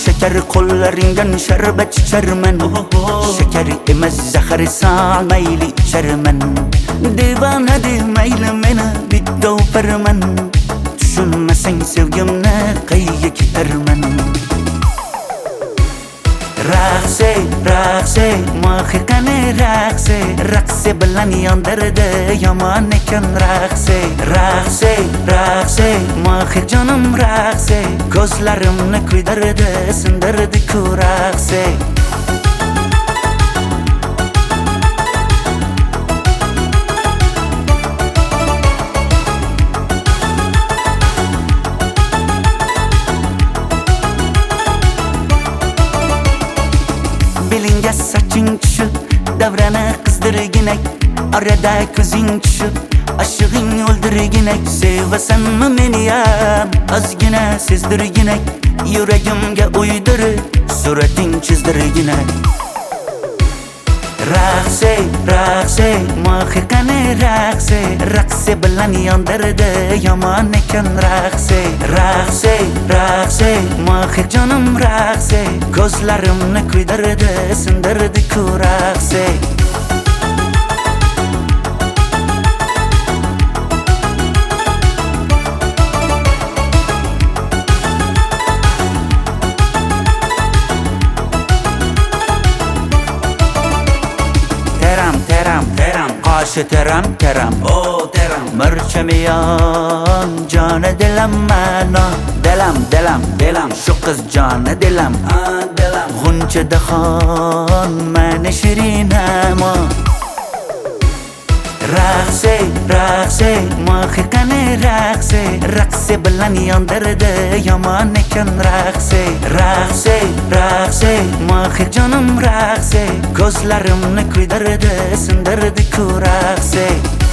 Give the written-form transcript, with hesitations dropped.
Şeker qo'llaringdan sharbat icharman. Şeker emas zahar salmayli icharman. Divana demayli meni bitta farman. Tushunmasang sevgimni qayga ketarman. Raqse, raqse, mohiqani raqse, raqse bilan yondirdi yomon ekan raqse. Raqse, raqse, mohiq jonim raqse, ko'zlarimni kuydirdi, sindirdi-ku raqse. Belingga soching tushib, davrani qizdirginak, orada ko'zing tushib, ashig'ing o'ldirginak. Sevasanmi meni ham, ozgina sezdirginak, yuragimga uydirib, surating chizdirginak. Raqse, raqse, mohiqani raqse, raqse bilan yondirdi yomon ekan raqse. Raqse, raqse, mohiq jonim raqse, ko'zlarimni kuydirdi, sindirdi-ku raqse. Qoshi teram teram, oh teram, murchamiyon joni dilam mano, dilam, shu qiz joni dilam, dilam, g'uncha dahon mani shirinamo. Raqse, raqse, mohiqani raqse, raqse bilan yondirdi yomon ekan raqse. Raqse, raqse, mohiq jonim raqse, ko'zlarimni kuydirdi, sindirdi-ku raqse.